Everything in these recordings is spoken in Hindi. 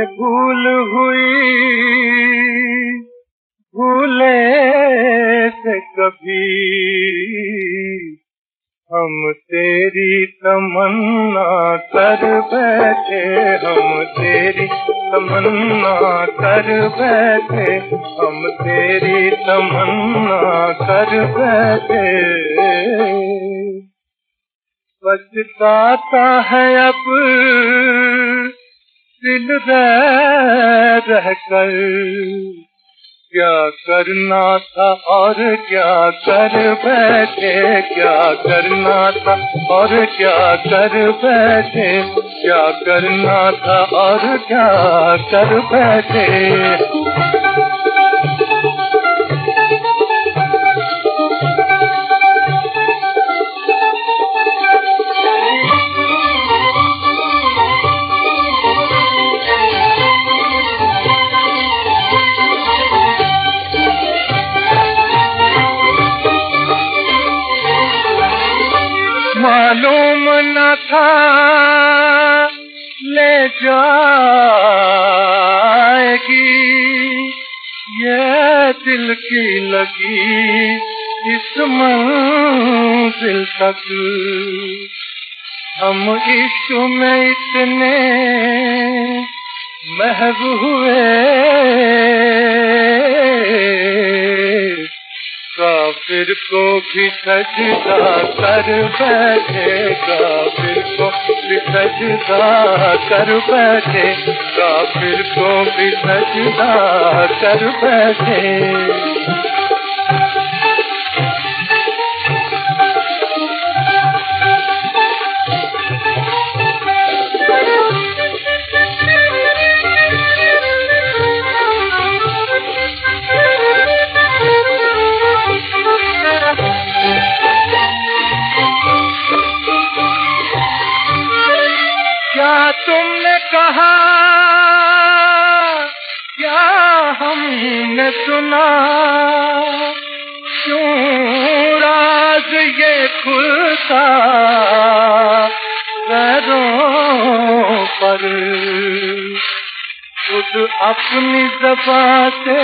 भूल हुई भूले से कभी हम तेरी तमन्ना कर बैठे, हम तेरी तमन्ना कर बैठे, हम तेरी तमन्ना कर बैठे। पछताता है अब दिल रह कर, क्या करना था और क्या कर बैठे, क्या करना था और क्या कर बैठे, क्या करना था और क्या कर बैठे। मालूम न था ले जाएगी ये दिल की लगी इस मंजिल तक। हम इश्क में इतने महव हुए, काफिर को भी सजदा कर बैठे, काफिर को भी सजदा कर बैठे, काफिर को भी सजदा कर बैठे। क्या तुमने कहा, क्या हमने सुना, क्यों राज ये खुलता पैरों पर। खुद अपनी ज़बान से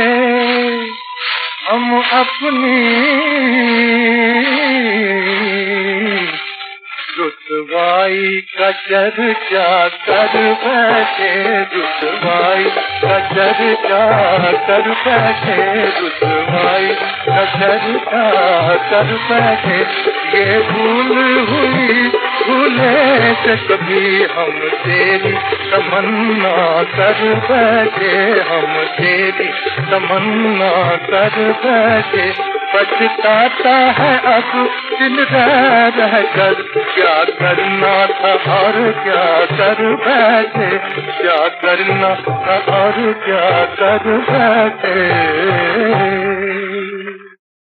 हम अपनी रुसवाई का चर्चा कर बैठे, रुसवाई का चर्चा कर बैठे, रुसवाई का चर्चा कर बैठे। ये भूल हुई भूले से कभी हम तेरी तमन्ना कर बैठे, हम तेरी तमन्ना कर बैठे। पछताता है अब दिल रह कर, क्या करना था और क्या कर बैठे, क्या करना था और क्या कर बैठे।